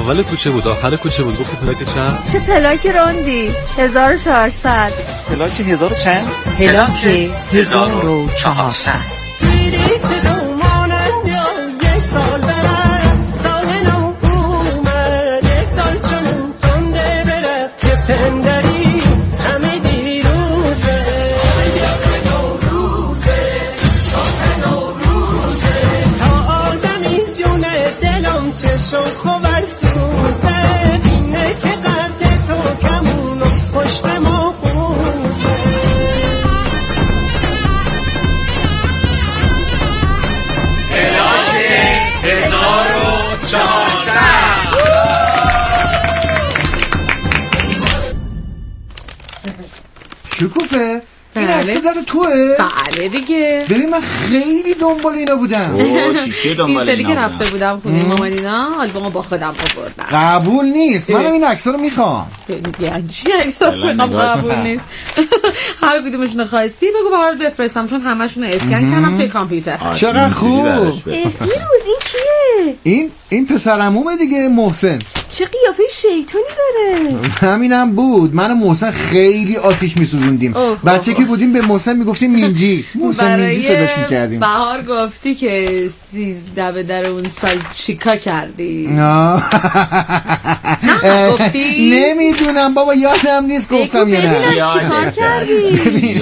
اول کوچه بود آخر کوچه بود. گفتی پلاک چند؟ چه پلاک راندی؟ 1400. پلاک 1000 چند؟ پلاک 1400. شکوفه این عکس دست توه؟ بله دیگه. ببین من خیلی دنبال اینا بودم. چی دنبال اینا؟ این سری که رفته بودم خونه مامانینا آلبومو با خودم آوردم. قبول نیست. منم این عکس‌ها رو میخوام. یعنی چی عکس‌ها رو میخوام؟ قبول نیست. هر کدومشون رو خواستی بگو برات بفرستم چون همشون رو اسکن کردم توی کامپیوتر. چقدر خوب. فیروز این کیه؟ این پسر عمومه دیگه، محسن. چه قیافه شیطانی داره. همینم بود. من و محسن خیلی آتیش میسوزوندیم. بچه که بودیم به محسن میگفتیم مینجی. محسن مینجی صداش میکردیم. بهار گفتی که 13 به در اون سال چیکار کردی؟ نه گفتی؟ نمیدونم بابا یادم نیست گفتم یا نه. چیکار کردی؟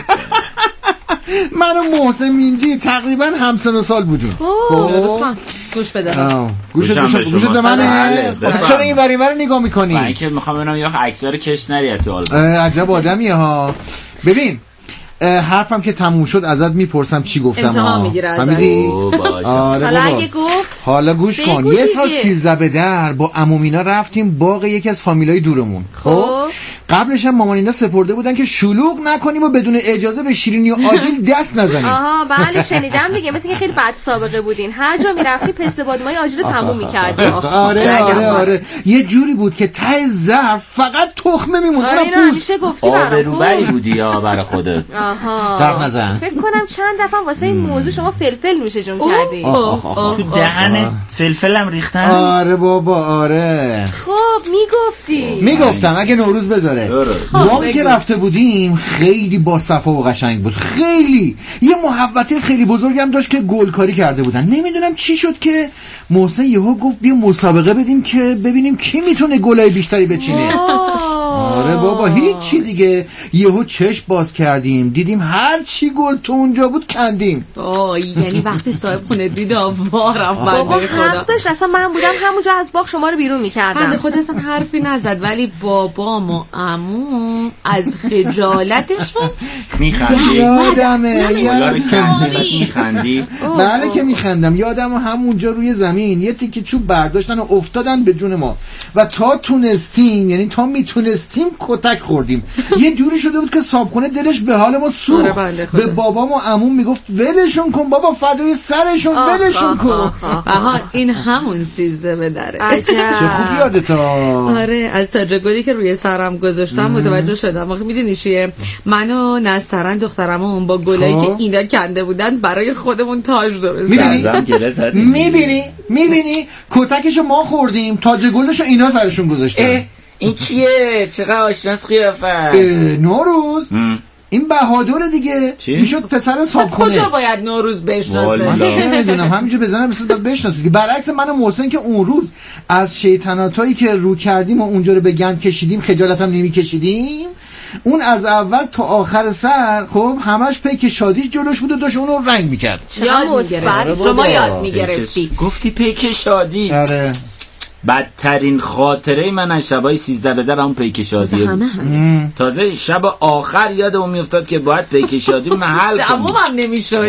من و محسن مینجی تقریبا همسن و سال بودیم. گوش بده. گوشت به منه. چرا این وری ور نگاه میکنی؟ من که میخوام ببینم یا عکس‌ها رو کش نری تو آلبوم. عجب آدمیه ها. ببین حرفم که تموم شد ازت میپرسم چی گفتم. امتحان میگیره ازت. آره حالا اگه گفت حالا گوش کن. یه سال 13 به در با عمومینا رفتیم باغ یکی از فامیلای دورمون. خب قبلش هم مامانینا سپرده بودن که شلوغ نکنیم و بدون اجازه به شیرینی و آجیل دست نزنیم. آها بله شنیدم دیگه. مثل که خیلی بد سابقه بودین. هر جا میرفتی پست بادمای آجیل رو تموم می‌کردی. آره یه جوری بود که ته ظرف فقط تخمه میموند. همیشه گفتی آبروبری بودی یا برای خودت؟ در نزن. فکر کنم چند دفعه واسه این موضوع شما فلفل نوشه جون کردی. تو دهن فلفلم ریختن. آره بابا آره. خب میگفتم اگه نوروز بذاره. ما که رفته بودیم خیلی با صفا و قشنگ بود. خیلی یه محوطه خیلی بزرگم داشت که گلکاری کرده بودن. نمیدونم چی شد که محسن یهو گفت بیا مسابقه بدیم که ببینیم کی میتونه گلای بیشتری بچینه. آره بابا هیچی دیگه. یهو چشم باز کردیم دیدیم هر چی گل تو اونجا بود کندیم. یعنی وقتی صاحب خونه دید آوارم بابا حق داشت. اصلا من بودم همونجا از باغ شما رو بیرون میکردم. بنده خود اصلا حرفی نزد ولی بابام و عموم از خجالتشون یادمه. میخندی؟ بله که میخندم. یادم همونجا روی زمین یه تیکه چوب برداشتن و افتادن به جون ما و تا تونستیم یعنی تا میتونستیم کتک خوردیم. یه جوری شده بود که صابخونه دلش به حال ما سوخت. به بابام و عموم میگفت ولشون کن بابا فدای سرشون ولشون کن. این همون 13 به دره. چه خوب یادته. آره از تاجگلی که روی سرم گذاشتم متوجه شدم. آخه میدونی چیه من و نصرن دخترمون با گلایی که اینا کنده بودن برای خودمون تاج درست کردیم. میبینی کتکشو ما خوردیم تاج گلشو اینا سرشون گذاشتن. این کیه؟ چقدر آشناس قیافه. نوروز این بهادر دیگه. میشد پسر صابخونه. کجا باید نوروز بشناسه؟ من نمیدونم همینجا بزنم مثل داد بشناسه که برعکس من و محسن که اون روز از شیطنتایی که رو کردیم و اونجا رو به گند کشیدیم خجالت هم نمی کشیدیم. اون از اول تا آخر سر خب همش پیک شادیش جلوش بود و داشت اونو رنگ میکرد. شما یاد میگرفتی. گفتی پیک شادی. آره بدترین خاطره من از شبای 13 به در هم پیک شادی بود. تازه شب آخر یادم میافتاد که باید پیک شادی اون حل کنم. تمومم نمیشد.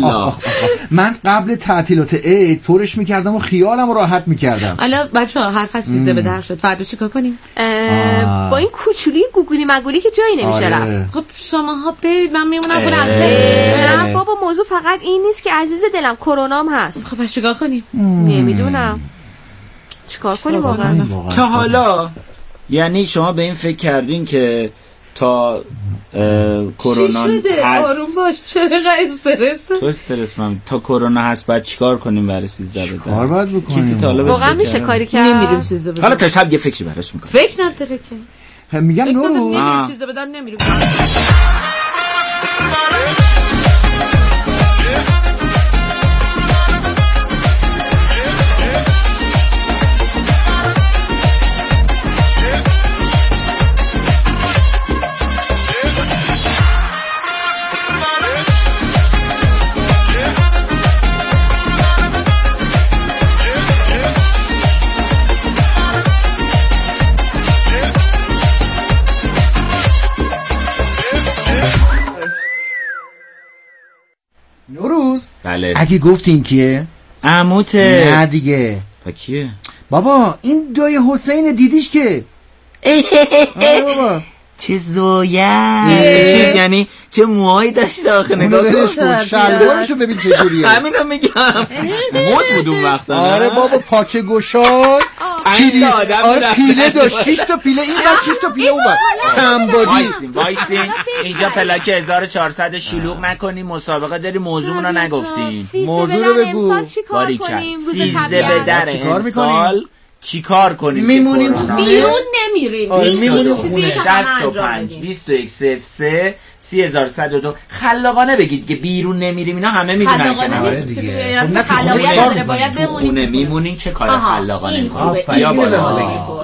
من قبل تعطیلات عید پرش میکردم و خیالم راحت میکردم. حالا بچه‌ها حرف از 13 به در شد. فردا چیکار کنیم؟ با این کوچولی گوگلی مگولی که جایی نمیشه رفت. خب شماها برید من میمونم خونه. نه بابا موضوع فقط این نیست که عزیز دلم کرونام هست. خب پس چیکار کنیم؟ نمیدونم چیکار کنیم واقعا. تا حالا یعنی شما به این فکر کردین که تا کرونا هست. آروم باش، چرا استرس؟ تو استرس من تا کرونا هست بعد چیکار کنیم برای 13 بدر؟ کار باید بکنیم. کسی تا حالا واقعا میشه کاری کرد؟ نمیریم 13 بدر. حالا تا شب یه فکری براش میکنم. فکر نداره که. میگم نورو نمیریم 13 بدر نمیریم. نوروز بله. اگه گفتیم کیه؟ عموته. نه دیگه. پا کیه؟ بابا این دای حسین دیدیش که بابا چه زویه چه یعنی چه موهایی داشت آخه نگاه کن شلوارشو ببین چجوریه. همینو میگم مد بود اون وقت. آره بابا پاچه گشاد پیله داشت 6 تا پیله این و 6 تا پیله اون بر سمبادی. وایستین اینجا پلاک 1400 شلوغ نکنیم مسابقه داری موضوعمون رو نگفتیم. موضوع رو بگو. باریکن 13 به در امسال چیکار کنیم؟ میمونیم بیرون نمیریم. میمونیم خونه. 65 21 03 3102 خلاقانه بگید که بیرون نمیریم. اینا همه میدونن که خلاقانه خلاقیت نداره باید بمونیم خونه. میمونین چه کار خلاقانه میکنیم؟ یا بالا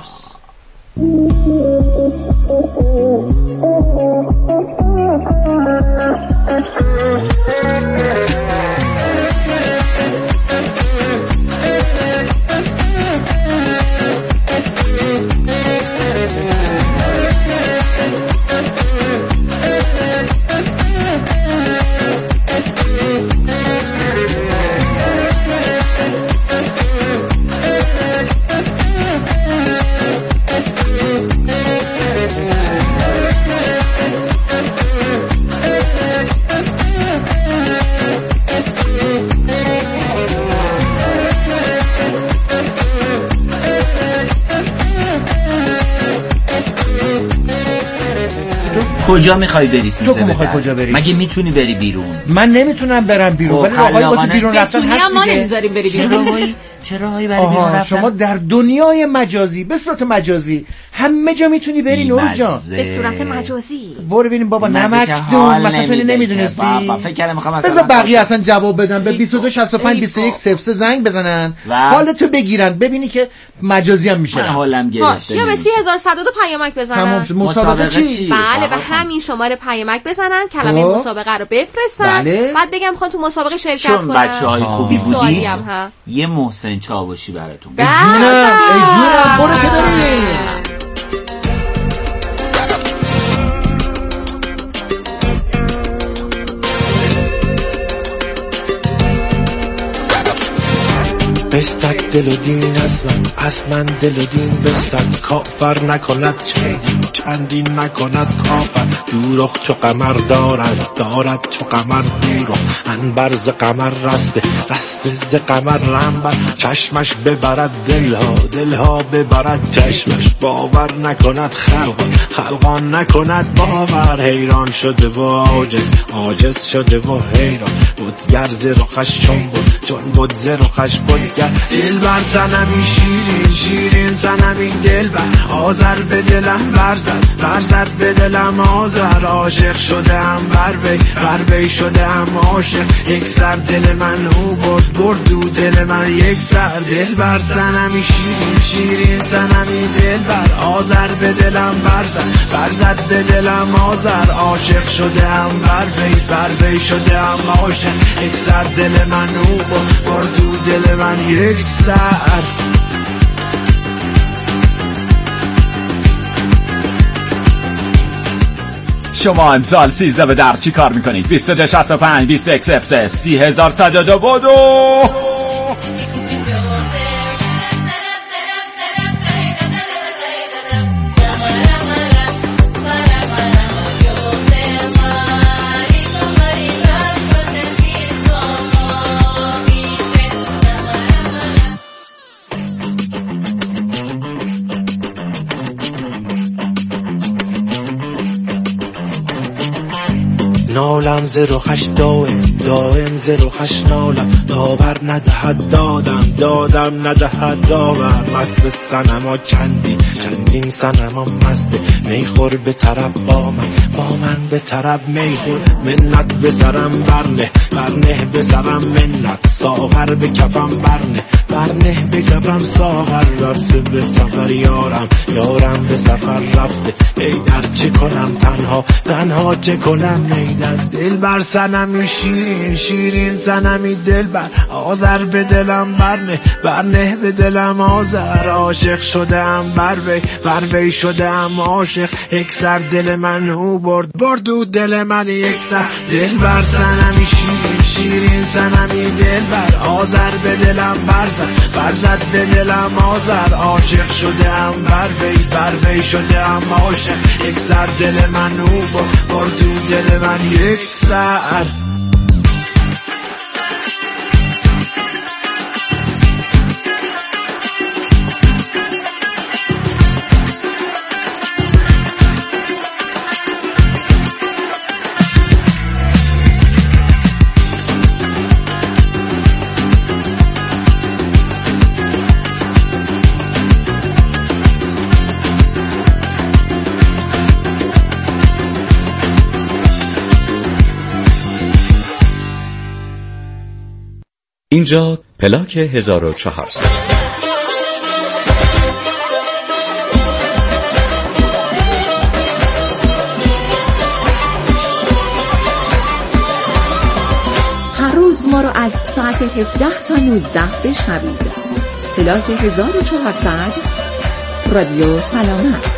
کجا میخوای بری؟ تو میخوای کجا بری؟ مگه میتونی بری بیرون؟ من نمیتونم برم بیرون ولی آقای واسه بیرون رفتن هست ما نمیذاریم بری بیرون. چرا برای بیرون رفتن؟ شما در دنیای مجازی به صورت مجازی همه جا میتونی بری نور جان. به صورت مجازی برو ببینیم بابا نمک دون مثلا تو نمیدونستی. فکر کردم میخوام بذار بقیه اصلا جواب بدن به 22 65 21 03 زنگ بزنن حالتو بگیرن ببینی که مجازی هم میشه. من حالم گرفته. یا به 3102 پیامک بزنن. مسابقه چی؟ بله به همین شماره پیامک بزنن کلمه مسابقه رو بفرستن. بعد بگم میخوان تو مسابقه شرکت کنن. چون بچهای خوبی بودید یه محسن چاوشی براتون. ای جونم برو که بریم. بستد دل و دین از من دل و دین بستد کافر نکند چندین نکند کافر دوراخ چو قمر دارد چو قمر دوراخ انبر ز قمر رسته ز قمر رنبر چشمش ببرد دلها ببرد چشمش باور نکند خلقان نکند باور حیران شده و عاجز شده و حیران بود گرز رخش چون بود ز رخش بود دل بر زنمی شیرین زنمی دل بر آذر به دلم برزد به دلم آذر عاشق شدم بر وی شدم عاشق یک سر دل من او برد دو دل من یک سر دل بر زنمی شیرین زنمی دل بر آذر به دلم برزد به دلم آذر عاشق شدم بر وی شدم عاشق یک سر دل من او برد دو دل من یک سر. شما امسال 13 به در چی کار میکنید؟ 22 65 21 03 3102 بودو. نالم 08 دائم 08 نالم داور ندهد دادم ندهد داور مست سنما چندین سنما مسته میخور به طرف با من به طرف میخور منت به سرم برنه به سرم منت ساغر به کفم برنه به کفم ساغر رفته به سفر یارم به سفر رفته ای در چه کنم تنها چه کنم ای در دل بر سنمی شیرین سنمی دل بر آذر به دلم برنه به دلم آذر عاشق شدم بر وی شدم عاشق یک سر دل من او برد و دل من یک سر دل بر سنمی شیرین سنمی دل بر آذر به دلم برزد به دلم آذر عاشق شدم بر وی شدم عاشق یک سر دل من او برد و دل من یک سر اینجا پلاک 1400 هر روز ما رو از ساعت 17 تا 19 بشنوید. پلاک 1400 رادیو سلامت.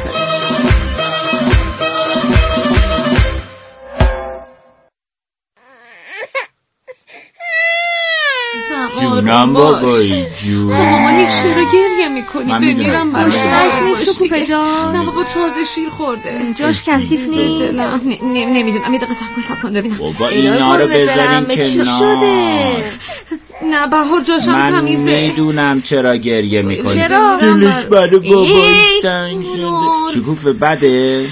جونم بابایی جون مامانی چرا گریه میکنی؟ بمیرم براش نیست شکوفه جان. نه بابا تازه شیر خورده جاش کثیف نیست. نمیدونم یه دقیقه صبر کن ببینم. بابا اینا رو بذارین کنار. نه بهار جاشم تمیزه. من میدونم چرا گریه میکنی. چرا؟ دلش برای بابایش تنگ شده. شکوفه بده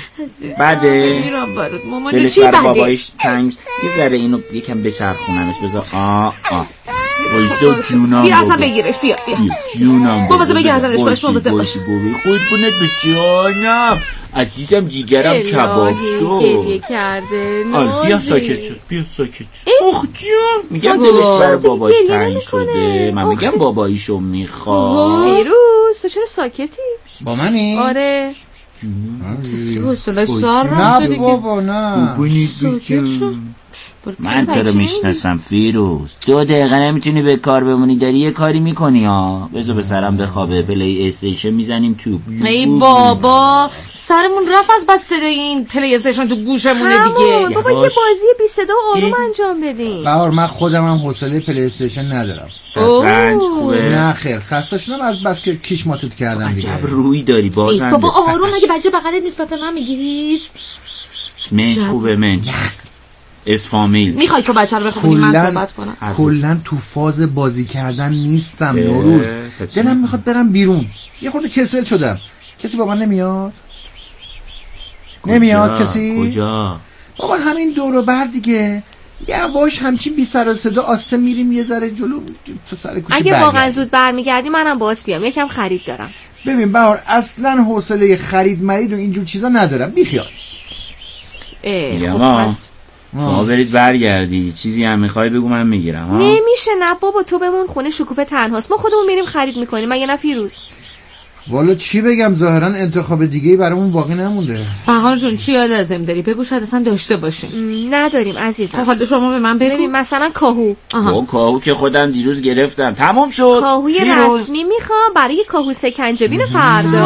دلش برای بابایش تنگ. یه ذره اینو یکم بچرخونمش بذار. وایسا جونم بیا اصلا بگیرش بیا جونم بابا بگردنش باشی بابی خود کنه به جانم عزیزم جیگرم کباب شو گریه کرده بیا ساکت شد اخ جون میگم دلش برای باباش تنگ شده من میگم باباییشو میخواد پیروز تو چرا ساکتی؟ با منی؟ آره حوصله‌اش سر رفته دیگه. نه بابا نه ساکت شو. من تو رو میشناسم فیروز 2 دقیقه نمیتونی به کار بمونی داری یه کاری میکنی ها بذار به سرم بخوابه پلی استیشن میزنیم تو ای بابا سرمون رفت از بس صدای این پلی استیشن تو گوشمونه دیگه بابا یه بازی بی صدا و آروم انجام بدین بهار من خودم هم حوصله پلی استیشن ندارم شطرنج خوبه نه خیر خسته شدم از بس که کیش ماتت کردم دیگه عجب روی داری بازنده بابا آروم اگه بچه بغلت نیست به من میگیری منچ خوبه منچ اسفامیل میخوای تو بچه رو بخونی من صحبت کنم کلن تو فاز بازی کردن نیستم نوروز دلم میخواد برم بیرون یه خورده کسل شدم کسی با من نمیاد کسی کجا بابا همین دور و بر دیگه یواش همچین بی سر و صدا آسته میریم یه ذره جلو تو سر کوچه اگه واقعا زود برمیگردی منم باهات بیام یکم خرید دارم ببین بهار اصلا حوصله خرید مرید و اینجور چیزا ندارم بیخیال شما برید برگردی چیزی هم میخوای بگو من میگیرم نمیشه نه بابا تو بمون خونه شکوفه تنهاست ما خودمون میریم خرید میکنیم مگه نه فیروز والا چی بگم ظاهرا انتخاب دیگه‌ای برامون باقی نمونده بهار جون چی لازم داری بگو شاید اصلا داشته باشیم نداریم عزیزم حالا شما به من بگو مثلا کاهو کاهو که خودم دیروز گرفتم تموم شد کاهوی رسمی میخوام برای کاهو سکنجبین فردا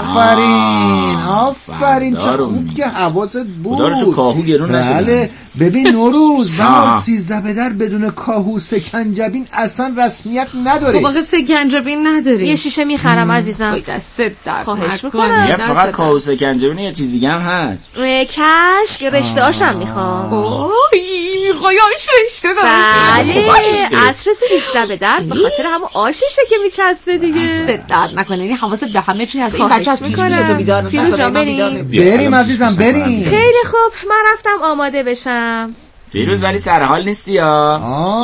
آفرین چه خوب که حواست بود خداشو کاهو گرون نشد بله ببین نوروز بهار 13 به در بدون کاهو سکنجبین اصلا رسمیت نداره خب آقا سکنجبین نداری یه شیشه میخرم عزیزم دستت درد خواهش میکنم یه فقط کاهو سکنجبین یه چیز دیگه هم هست کشک رشته هاشم میخوام میخوای آش رشته بله عصر 13 به در به خاطر همون آششه که میچسبه دیگه دستت درد نکنه یعنی حواست به همه چی هست این بچه‌ت میکنه تو بیدار فیروز جان بریم عزیزم بریم خیلی خوب من رفتم آماده بشم فیروز ولی سر حال نیستی یا؟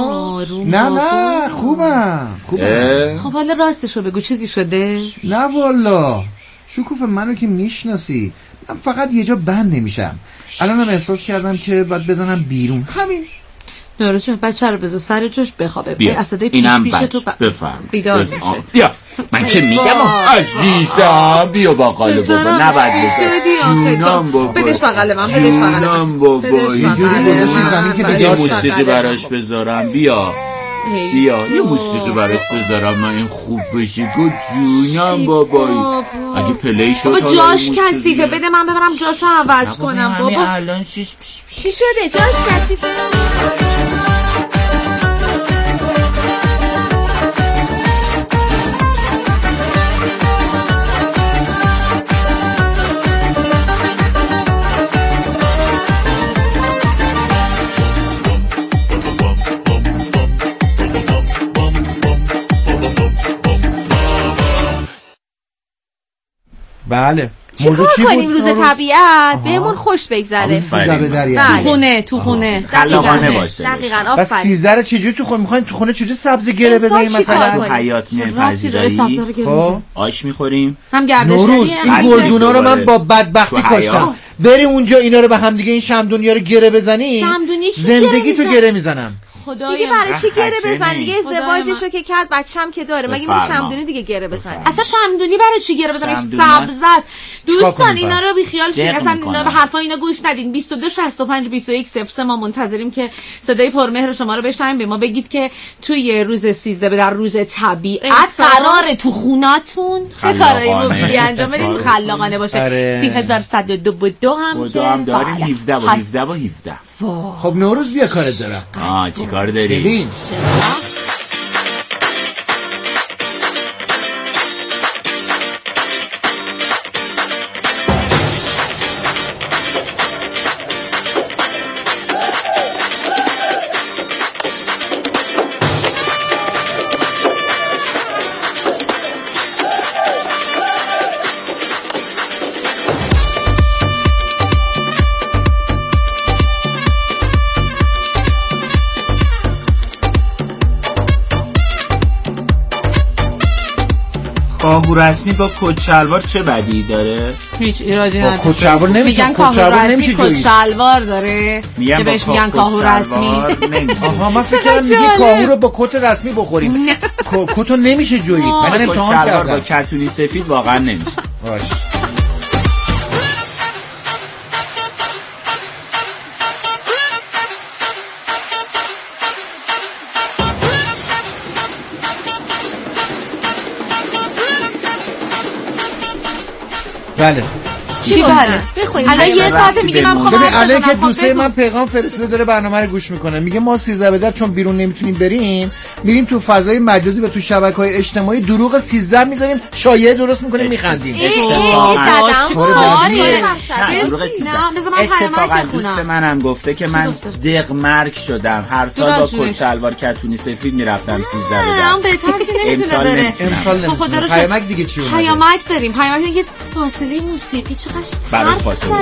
نه خوبم. خب حالا راستشو بگو چیزی شده؟ نه والا شکوفه منو که میشناسی، من فقط یه جا بند نمیشم. الانم احساس کردم که باید بزنم بیرون. همین. نوروز جون بچه رو بذار سر جوش بخوابه. بیا اینم بچه بفرم بیدار میشه. بیا من که میگم عزیزم بیا باقاله بابا نباید جونم بابا بدش بغل من جونم بابا اینجوری گذاشتی زمین که یه موسیقی براش بذارم. بیا یه موسیقی براش بذارم من این خوب بشه. گو جونم بابا اگه پلی شد بابا جاش کثیفه بده من ببرم جاشو عوض کنم. بابا الان چی شده جاش کثیفه؟ بله موضوع چی کنیم روز طبیعت بهمون خوش بگذره. تو خونه خلاقانه باشه. دقیقاً بس 13 رو چجوری تو خونه میخواین؟ تو خونه چجوری سبز گره بزنیم مثلا؟ تو حیات میپذیرایی آش میخوریم هم گردشگری. نوروز این گلدونا رو من با بدبختی کاشتم. بریم اونجا اینا رو به هم دیگه این شمدونیا رو گره بزنی زندگی تو گره میزنم. دیگه برای چی گره بزن؟ دیگه ازدواجشو که کرد بچه‌م که داره مگه میشه شمدونی دیگه گره بزنی؟ اصلا شمدونی برای چی گره بزنی؟ سبز است. دوستان اینا رو بی خیال شین. اصلا به حرفا اینا گوش ندین. 22 65 21 03 ما منتظریم که صدای پرمهر شما رو بشنویم. به ما بگید که توی روز 13 در روز طبیعت قراره تو خوناتون چه کارایی رو انجام بدین خلاقانه باشه. 3102 هم که داریم 17 و 17 و 17. خب نوروز بیا کارت دارم. چی کار داری؟ ببین کاهو رسمی با کت شلوار چه بدی داره؟ هیچ ایرادی نداره. کت شلوار نمیشه. میگن کاهو رسمی کت شلوار داره که بهش میگن کاهو رسمی. آها من فکر کردم میگه کاهو رو با کت رسمی بخوریم. کتو نمیشه جویید. من امتحان کردم. با کتونی سفید واقعا نمیشه. باش. بله چی بله؟ الان یه ساعته میگه من خواهم ببین الان که دوسته من پیغام فرستاده داره برنامه رو گوش میکنه. میگه ما 13 به در چون بیرون نمیتونیم بریم میریم تو فضای مجازی و تو شبکه‌های اجتماعی دروغ 13 میذاریم شایعه درست میکنیم میخندیم. اتفاقا دوست منم گفته که من دق مرگ شدم هر سال با کت شلوار کتونی سفید میرفتم 13 به در. اون بهتر که نمیتونه داره. امسال نمیتونه. پیامک دیگه چی اومده؟ پیامک داریم. پیامک یه فاصله موسیقی چقدر برای فاصله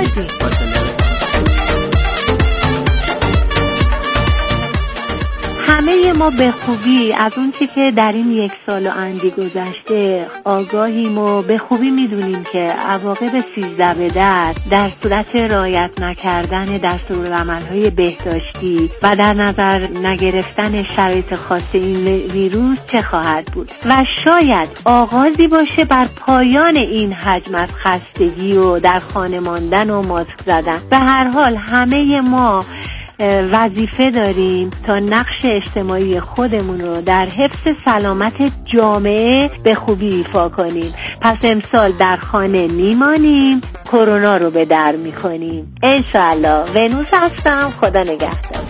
همه ما به خوبی از اون چی که در این 1 سال و اندی گذشته آگاهیم و به خوبی میدونیم که عواقب 13 به در صورت رعایت نکردن دستورالعمل‌های بهداشتی و در نظر نگرفتن شرایط خاص این ویروس چه خواهد بود و شاید آغازی باشه بر پایان این حجم از خستگی و در خانه ماندن و ماسک زدن. به هر حال همه ما وظیفه داریم تا نقش اجتماعی خودمون رو در حفظ سلامت جامعه به خوبی ایفا کنیم. پس امسال در خانه میمانیم، کرونا رو به در میکنیم. انشالله. ونوس هستم. خدا نگهدار.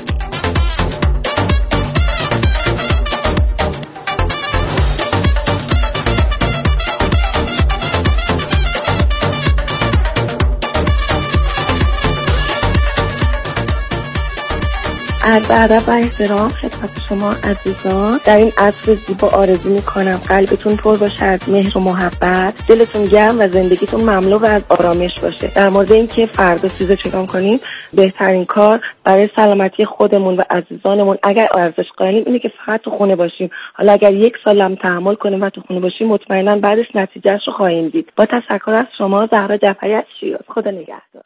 عرض ادب و احترام خدمت شما عزیزان. در این عصر زیبا آرزو میکنم قلبتون پر باشه از مهر و محبت، دلتون گرم و زندگیتون مملو و از آرامش باشه. در مورد اینکه فردا سیزه چکان کنیم، بهترین کار برای سلامتی خودمون و عزیزانمون اگر ارزش قائلیم اینه که فقط تو خونه باشیم. حالا اگر 1 سال هم تحمل کنیم و تو خونه باشیم، مطمئنا بعدش نتیجهش رو خواهیم دید. با تشکر از شما زهرا جعفری از شیراز. خدا نگهدار.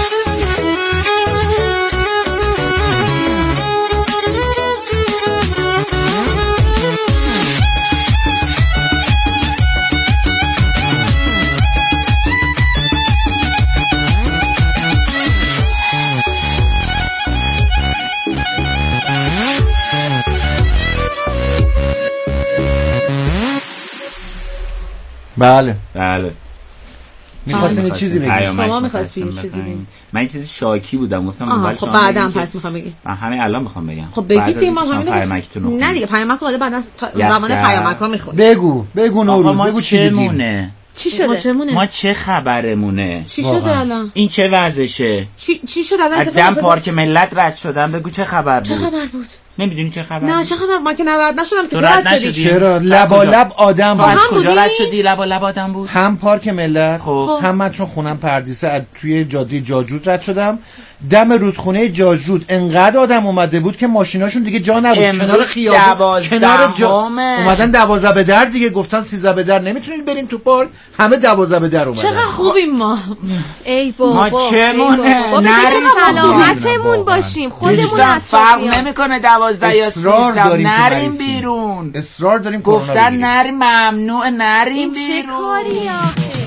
بله می‌خواستم یه چیزی بگم. شما می‌خواستی یه چیزی بگی؟ من یه چیزی شاکی بودم گفتم اول خب بعدم پس می‌خوام بگی. من همین الان می‌خوام بگم. خب بگید دیگه ما همین نه دیگه پیامک بعد از زمان پیامک‌ها می‌خواد. بگو نوروز بگو چی مونه. چی شده؟ ما چه خبرمونه؟ چی شده الان؟ این چه وضعشه؟ چی شده الان؟ از دم پارک ملت رد شدم. بگو چه خبر بود؟ چه خبر بود؟ نمیدونی چه خبر؟ نه چه خبر؟ ما که رد نشدم که رد نشدی. چرا؟ لب آدم بود. از کجا رد شدی؟ لب آدم بود. هم پارک ملت، خب هم من چون خونم پردیسه توی جاده جاجود رد شدم. دم رودخونه جاجود انقدر آدم اومده بود که ماشیناشون دیگه جا نبود. کنار خیابون، کنار اومدن 12 به در دیگه. گفتن 13 به در نمیتونین برین تو پارک. همه 12 به در اومدن. چقدر خوبیم ما. ای بابا ما چمونه؟ نریم سلامتمون باشیم. خودمون اصلا فرق نمیکنه 12 یا 13. نریم بیرون. اصرار داریم گفتن نریم، ممنوع نریم بیرون. چه کاری آخه؟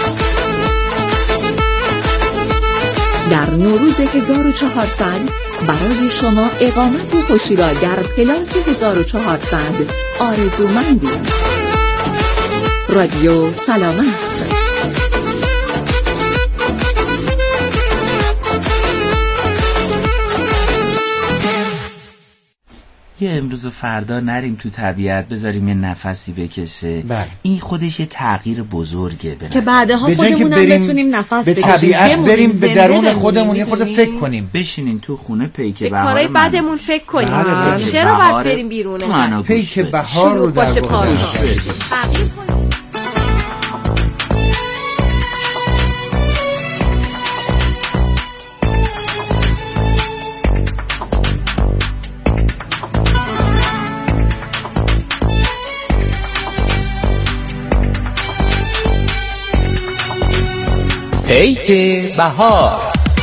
در نوروز 1400 برای شما اقامت خوشی را در پلاک 1400 آرزومندیم. رادیو سلامت. یه امروز و فردا نریم تو طبیعت، بذاریم یه نفسی بکشه. این خودش یه تغییر بزرگه که بعدها خودمونم بتونیم نفس بکشیم. به طبیعت بریم، به درون خودمون یه خورده فکر کنیم. بشینین تو خونه پیک بهار. به کارهای بعدمون فکر کنیم. چرا باید بریم بیرون؟ پیک بهار رو در واقع پیک بهار.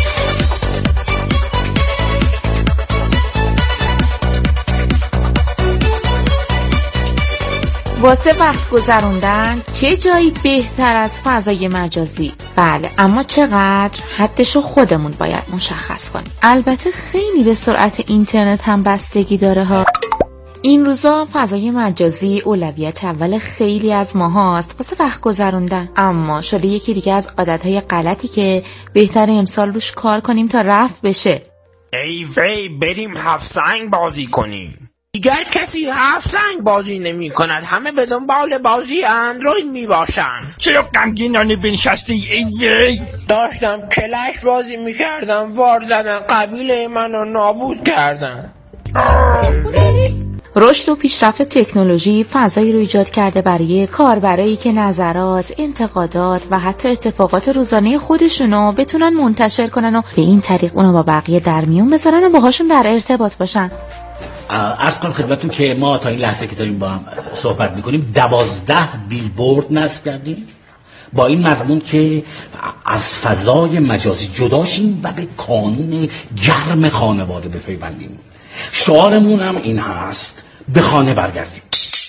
واسه وقت گذروندن چه جایی بهتر از فضای مجازی؟ بله، اما چقدر؟ حدشو خودمون باید مشخص کنیم. البته خیلی به سرعت اینترنت هم بستگی داره ها. این روزا فضای مجازی اولویت اول خیلی از ماهاست واسه وقت گذروندن، اما شده یکی دیگه از عادتهای غلطی که بهتره امسال روش کار کنیم تا رفع بشه. ای وی بریم 7 سنگ بازی کنیم. دیگر کسی 7 سنگ بازی نمی کند، همه به دنبال بازی اندروید می باشن. چرا غمگینانه بنشسته ای وی؟ داشتم کلش بازی می کردم، وار زدن قبیله منو نابود کردن. رشد و پیشرفت تکنولوژی فضایی رو ایجاد کرده برای کاربرایی که نظرات، انتقادات و حتی اتفاقات روزانه خودشونو بتونن منتشر کنن و به این طریق اونو با بقیه در میون بذارن و باهاشون در ارتباط باشن. عرض کنم خدمتتون که ما تا این لحظه که داریم با هم صحبت میکنیم 12 بیلبورد نصب کردیم با این مضمون که از فضای مجازی جداشیم و به قانون گرم خانواده بپیوندیم. شعارمون هم این هست: به خانه برگردیم.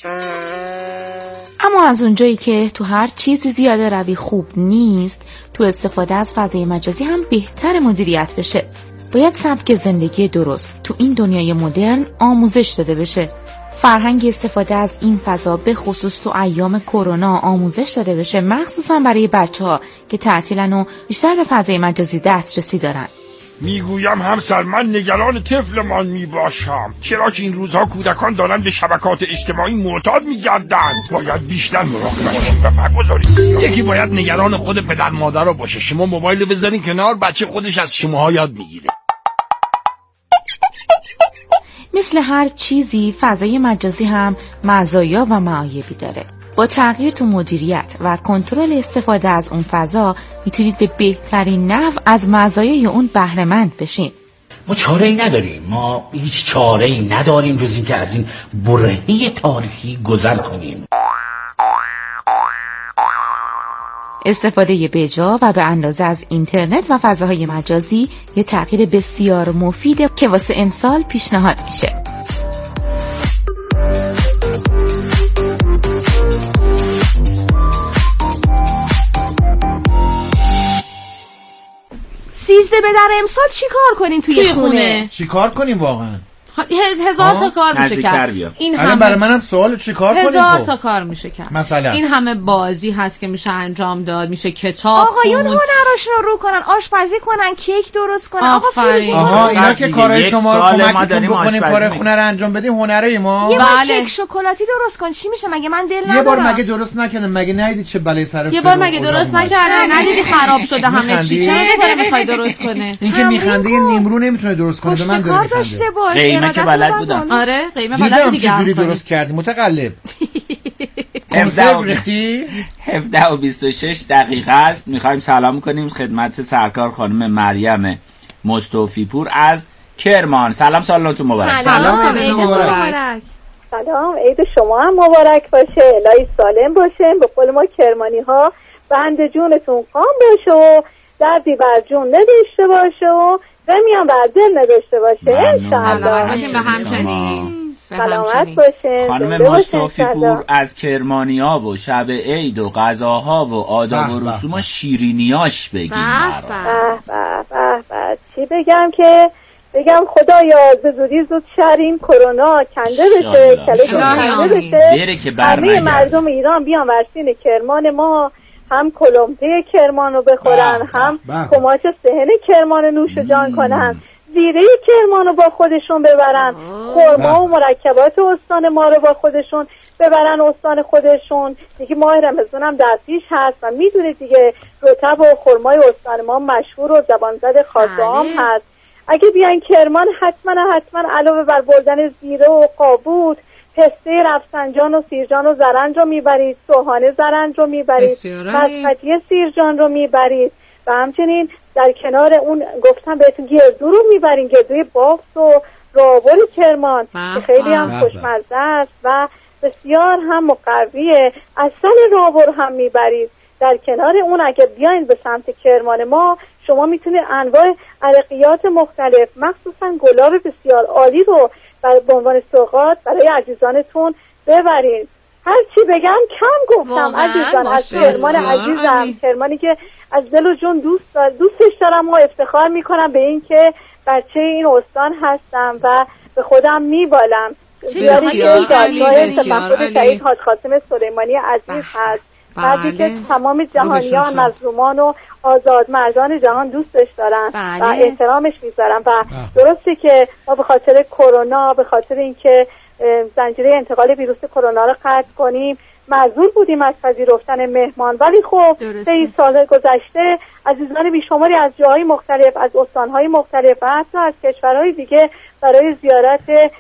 اما از اونجایی که تو هر چیزی زیاده روی خوب نیست، تو استفاده از فضای مجازی هم بهتر مدیریت بشه. باید سبک زندگی درست تو این دنیای مدرن آموزش داده بشه. فرهنگ استفاده از این فضا به خصوص تو ایام کرونا آموزش داده بشه، مخصوصا برای بچه‌ها که تعطیلن و بیشتر به فضای مجازی دسترسی دارن. میگویم همسر، من نگران طفلمان میباشم، چرا که این روزها کودکان دارن به شبکات اجتماعی معتاد میگردند. باید بیشتر مراقبت و برگزاریم. یکی باید نگران خود پدر مادر رو باشه. شما موبایل رو بذارین کنار، بچه خودش از شماها یاد میگیره. مثل هر چیزی فضای مجازی هم مزایا و معایبی داره. با تغییر تو مدیریت و کنترل استفاده از اون فضا میتونید به بهترین نحو از مزایای اون بهره‌مند بشین. ما چاره‌ای نداریم، ما هیچ چاره‌ای نداریم جز اینکه از این برهه تاریخی گذر کنیم. استفاده بجا و به اندازه از اینترنت و فضاهای مجازی یه تغییر بسیار مفیده که واسه امسال پیشنهاد میشه. سیزده به در امسال چی کار کنیم توی خونه؟ چی کار کنیم واقعا؟ هزار تا کار میشه کرد. این همه برای منم سوال چی کار کنیم؟ هزار تا کار میشه کرد. مثلا این همه بازی هست که میشه انجام داد، میشه کتاب آقایون هنراشون رو کنن، آشپزی کنن، کیک درست کنن. آقا اینا که کارهای شما رو کمک بکنیم کار خونه رو انجام بدیم، هنره ما. یه کیک شکلاتی درست کن. چی میشه مگه من دل ندارم؟ یه بار مگه درست نکردم؟ مگه ندیدی چه بلایی سر یه بار مگه درست نکردم؟ ندیدی خراب شده همه چی؟ چرا دوباره میخوای درست کنه؟ این که میخنده نیمرو نمیتونه درست کنه. به من داره میخنده. قیمه که بلد بودم. آره قیمه بلد دیگه. چجوری درست کردی متقلب؟ 17:26 دقیقه است. میخوایم سلام کنیم خدمت سرکار خانم مریم مصطفی پور از کرمان. سلام، سالتون مبارک. سلام مبارک. سلام، عید شما هم مبارک باشه. الهی سالم باشین. به قول ما کرمانی ها بند جونتون قام باشه و دردی بر جون نداشته باشه و غمی هم بر دل نداشته باشه. انشالله. به همچنین. سلامت باشین. خانم مصطفی پور از کرمانی‌ها و شب عید و غذاها و آداب و رسوم و شیرینیاش بگیم. چی بگم که بگم خدایا به زودی زود شهرین کرونا کنده بشه، کنده بشه، همه مردم ایران بیان ورسین کرمان ما، هم کلمته کرمان رو بخورن، هم کماش سهن کرمان نوش جان کنن، زیره کرمان رو با خودشون ببرن، خرما و مرکبات استان ما رو با خودشون ببرن استان خودشون. دیگه ماه رمضان هم در پیش هست و میدونید دیگه رطب و خرمای استان ما مشهور و زبانزد خاصه هم هست. اگه بیاین کرمان حتما علاوه بر بردن زیره و قابوت، پسته رفسنجان و سیرجان و زرنج رو میبرید، سوهانه زرنج رو میبرید، مسقطی سیرجان رو میبرید و همچنین در کنار اون گفتم بهتون گردو رو میبرین، گردوی بافت و رابر کرمان که خیلی هم خوشمزه است و بسیار هم مقویه. عسل رابر هم میبرید. در کنار اون اگه بیاین به سمت کرمان ما شما میتونید انواع عرقیات مختلف مخصوصا گلاب بسیار عالی رو به عنوان سوغات برای عزیزانتون ببرید. هر چی بگم کم گفتم عزیزان. از کرمان عزیزم، کرمانی که از دل و جون دوستش دارم و افتخار میکنم به این که بچه این استان هستم و به خودم میبالم. بیاری که جایگاه تفقد شهید حاج قاسم سلیمانی عزیز هست، بعدی که تمام جهانیان، مظلومان و آزاد مردان جهان دوستش دارن و احترامش میذارن و درسته که ما به خاطر کرونا، به خاطر اینکه زنجیره انتقال ویروس کرونا رو قطع کنیم معذور بودیم از پذیرفتن مهمان، ولی خب 3 سال گذشته عزیزان بیشماری از جاهای مختلف، از استانهای مختلف و حتی از کشورهای دیگه برای زیارت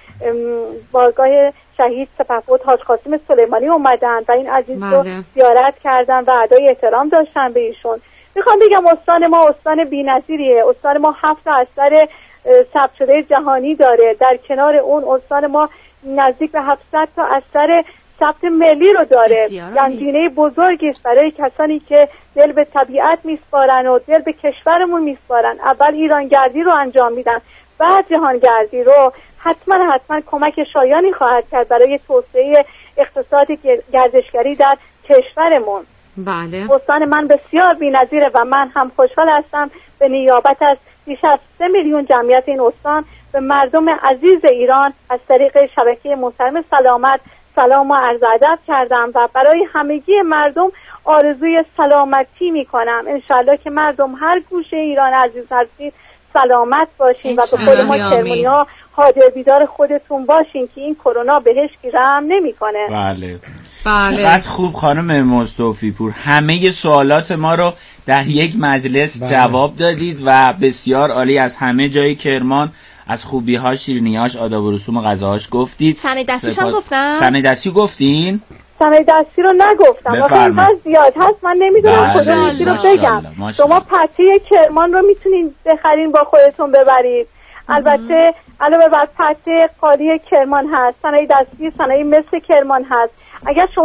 بارگاه شهید سپهبد حاج قاسم سلیمانی اومدن و این عزیز رو زیارت کردن و ادای احترام داشتن به ایشون. میخوام بگم استان ما استان بی‌نظیریه. استان ما 7 اثر ثبت شده جهانی داره. در کنار اون استان ما نزدیک به 700 تا اثر ثبت ملی رو داره. گنجینه بزرگی است برای کسانی که دل به طبیعت میسپارن و دل به کشورمون میسپارن. اول ایرانگردی رو انجام میدن، بعد جهانگردی رو. حتما کمک شایانی خواهد کرد برای توسعه اقتصاد گردشگری در کشورمون. بله. استان من بسیار بی‌نظیره و من هم خوشحال هستم به نیابت از بیش از 3 میلیون جمعیت این استان به مردم عزیز ایران از طریق شبکه محترم سلامت سلام و عرض ادب کردم و برای همگی مردم آرزوی سلامتی میکنم. انشالله که مردم هر گوشه ایران عزیز هستید سلامت باشین و به خود ما کرمانی‌ها حاضر بیدار خودتون باشین که این کرونا بهش رحم نمیکنه. بله. چقدر خوب خانم مصطفی پور، همه سوالات ما رو در یک مجلس جواب دادید و بسیار عالی. از همه جای کرمان از خوبی‌هاش، شیرینی‌هاش، آداب و رسوم و غذاهاش گفتید. صنایع دستیش هم گفتم. صنایع دستی گفتین؟ صنایع دستی رو نگفتم. آخه هست زیاد هست من نمیدونم کدوم یکی رو بگم. شما پته کرمان رو میتونین بخرین با خودتون ببرید. البته علاوه بر پته قالی کرمان هست، صنایع دستی، صنایع مثل کرمان هست. اگر شما